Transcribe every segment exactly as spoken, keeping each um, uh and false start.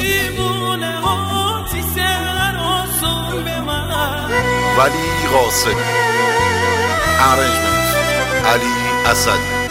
دیوونه ها تی سر آسون به من. ولی قاسمی. ارنجمنت علی اسدی.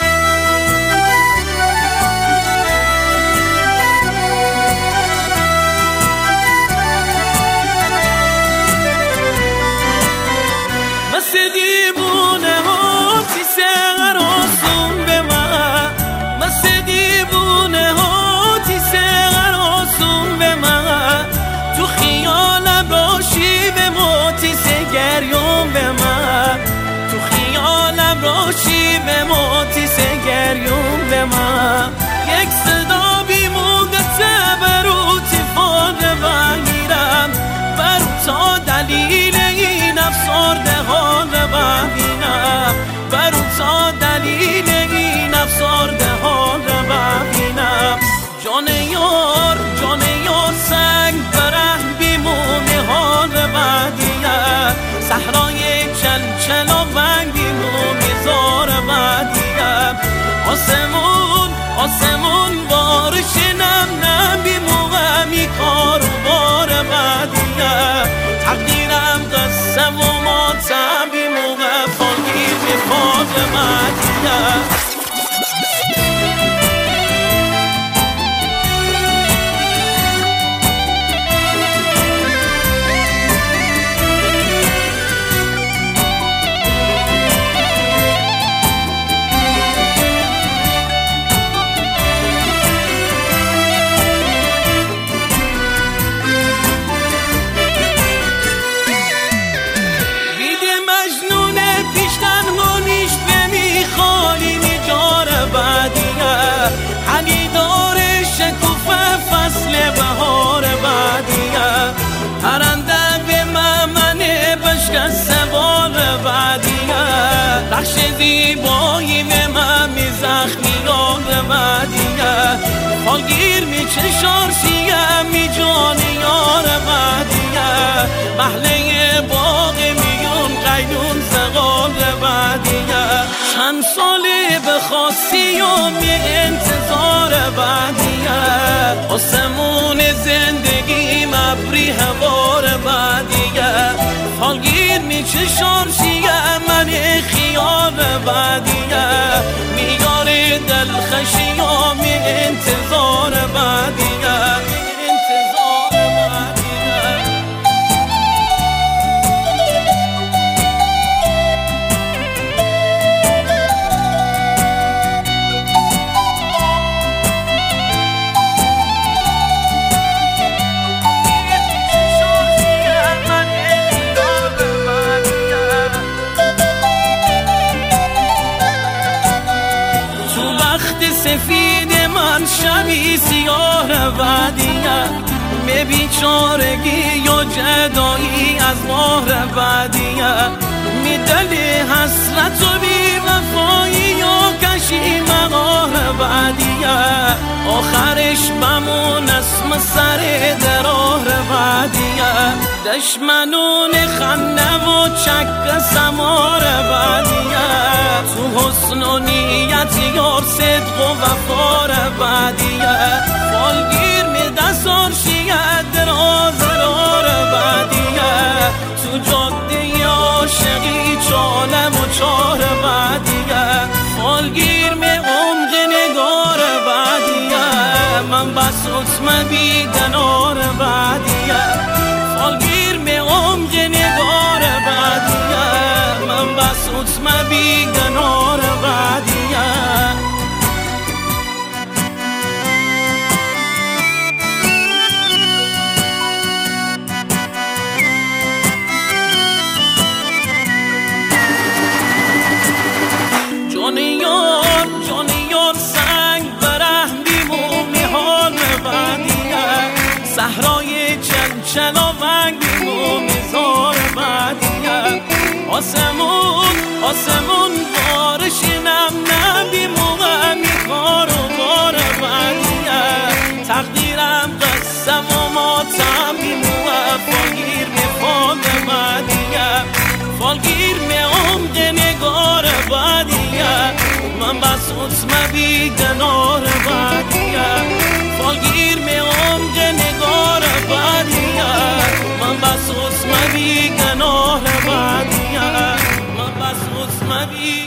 مثل دیوونه ها تی سر آسون به من. مثل دیوونه ها تی سر آسون به من. تو خیالم باشی به موتی سگریون به من. تو خیالم باشی به موتی سگریون به من. یک صدا بی موقته بروتی فاده بگیرم. برو تا دلیل این افسرده ها رو ببینم. برو تا دلیل این افسرده ها رو ببینم. جان یار جان یار سنگ برهم بیمونه ها رو بدیم. صحرای چلچل و ونگ بیمونه زار بدیم. آسمون آسمون بارش نم نم بیموقع می کار و بار بدیم. تقدیرم قسم و ماتم بیموقع فالگیر می پاد بدیم. بهار بعدیه پرنده به ممنه بشکن سوال بعدیه. رخش زیبایی به من می زخمی یاد بعدیه. فالگیر می چشارشیه می جانی یار بعدیه. محله باغ میون قیدون زغال بعدیه. چند سالی به خاصی و می انتظار بعدیه. آسمون زندگی مبری هوار بعدیه. فالگیر می چشارشیه من خیال بعدیه. میار دلخشی و می انتظار بعدیه. سفید من شبی سیاه بعدیه. می بیچارگی و جدایی از ماه بعدیه. می دلی حسرت و بی وفایی و کشی مقاه بعدیه. آخرش بمون اسم سر دراه بعدیه. دشمنون خنده و چک سمار بعدیه. تو حسن و نیت یار صدق و وفار بعدیه. فالگیر می دستار شیه دراز رار بعدیه. تو جاده عاشقی چالم و چار بعدیه. فالگیر می عمق نگار بعدیه. من بس اتم بی دنار بعدیه. فالگیر می عمق نگار بعدیه. من بس اتم بی دنار بعدیه. جان یار جان یار سنگ برهم بیمونی حال بعدیه. صحرای چلچل و ونگ بیمونی زار بعدیه. آسمون آسمون بارش نم نم بیموقع می کار و بار بعدیه. تقدیرم قسم و ماتم بیموقع فالگیر می فال بعدیه. فالگیر می عمق نگار بعدیه. من بس اتم بی دنار بعدیه. فالگیر می عمق نگار شبی